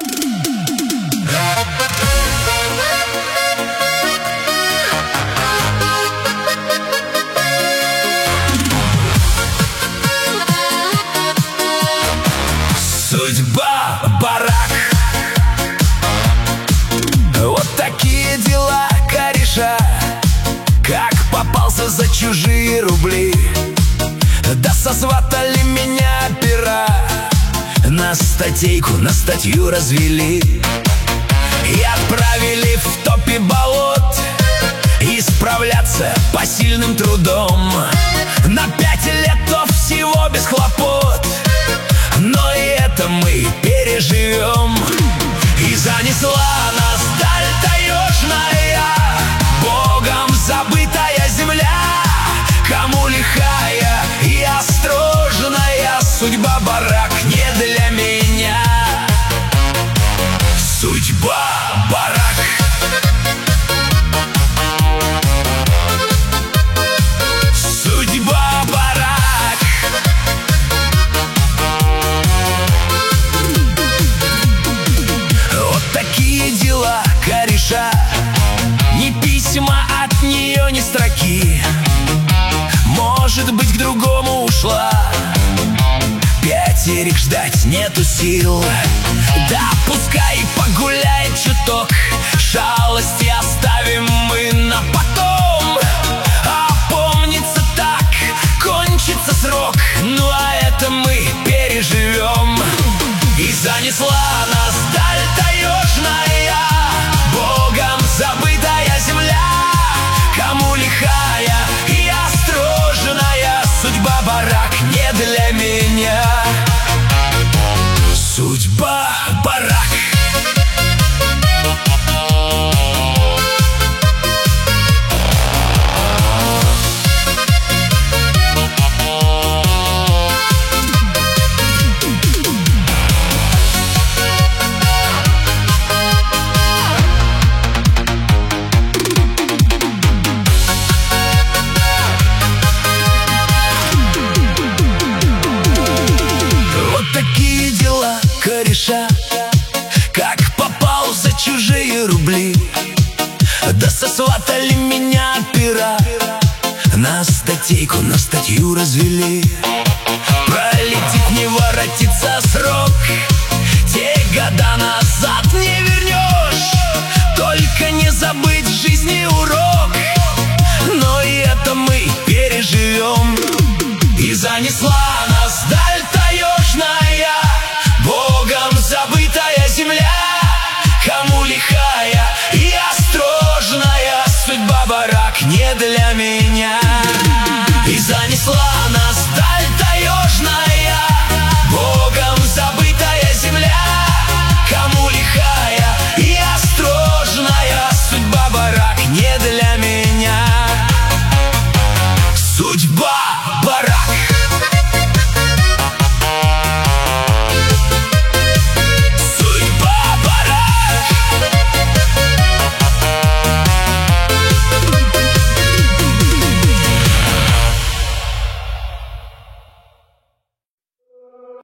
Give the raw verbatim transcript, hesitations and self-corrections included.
Судьба, барак. Вот такие дела, кореша. Как попался за чужие рубли. Да сосватали меня пера. На статейку, на статью развели и отправили в топе болот исправляться посильным трудом. На пять лет то всего без хлопот, но и это мы переживем. И занесла нас даль таежная, Богом забытая земля. Кому лихая и осторожная судьба, барак не для меня. Судьба, барак. Судьба, барак. Вот такие дела, кореша. Ни письма от нее, ни строки. Может быть, к другому ушла. Пятерик ждать нету сил. Да пускай погуляет чуток. Шалости оставим мы на потом. А помнится так, кончится срок. Ну а это мы переживем. И занесла нас даль таежная, Богом забытая земля. Кому лихая и осторожная судьба, барак не для меня. Судьба, барак. Такие дела, кореша. Как попал за чужие рубли. Да сосватали меня пера. На статейку, на статью развели. Пролетит, не воротится срок. Те года назад не вернешь. Только не забыть в жизни урок. Но и это мы переживем. И занесла